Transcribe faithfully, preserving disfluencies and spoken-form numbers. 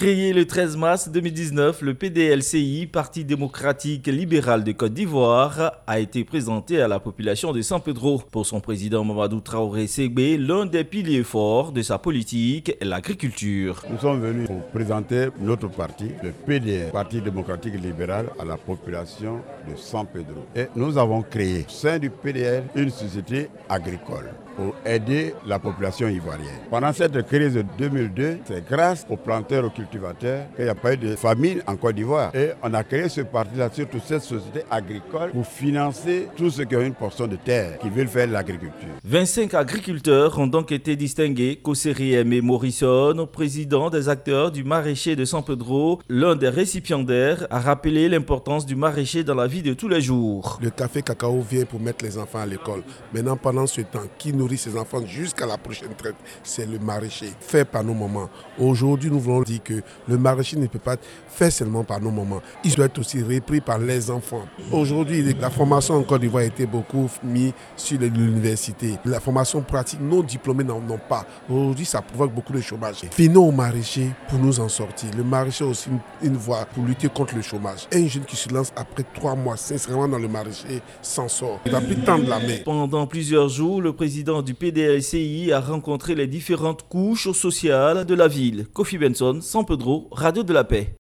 Créé le treize mars deux mille dix-neuf, le P D L C I, Parti démocratique libéral de Côte d'Ivoire, a été présenté à la population de San Pedro. Pour son président Mamadou Traoré Ségbé, l'un des piliers forts de sa politique est l'agriculture. Nous sommes venus pour présenter notre parti, le P D L, Parti démocratique libéral, à la population de San Pedro. Et nous avons créé, au sein du P D L, une société agricole pour aider la population ivoirienne. Pendant cette crise de deux mille deux, c'est grâce aux planteurs, aux cultivateurs qu'il n'y a pas eu de famine en Côte d'Ivoire. Et on a créé ce parti-là, surtout cette société agricole, pour financer tous ceux qui ont une portion de terre, qui veulent faire l'agriculture. vingt-cinq agriculteurs ont donc été distingués. Kosseri Aimé Morrison, président des acteurs du maraîcher de San Pedro, l'un des récipiendaires, a rappelé l'importance du maraîcher dans la vie de tous les jours. Le café cacao vient pour mettre les enfants à l'école. Maintenant, pendant ce temps, qui nourrit ses enfants jusqu'à la prochaine traite, c'est le maraîcher, fait par nos mamans. Aujourd'hui, nous voulons dire que le maraîcher ne peut pas être fait seulement par nos mamans. Il doit être aussi repris par les enfants. Aujourd'hui, la formation en Côte d'Ivoire a été beaucoup mise sur l'université. La formation pratique, non diplômés n'en ont pas. Aujourd'hui, ça provoque beaucoup de chômage. Finons au maraîcher pour nous en sortir. Le maraîcher a aussi une, une voie pour lutter contre le chômage. Un jeune qui se lance après trois mois, sincèrement dans le maraîcher, s'en sort. Il va plus tendre la main. Pendant plusieurs jours, le président du P D L C I a rencontré les différentes couches sociales de la ville. Kofi Benson, San Pedro, Radio de la Paix.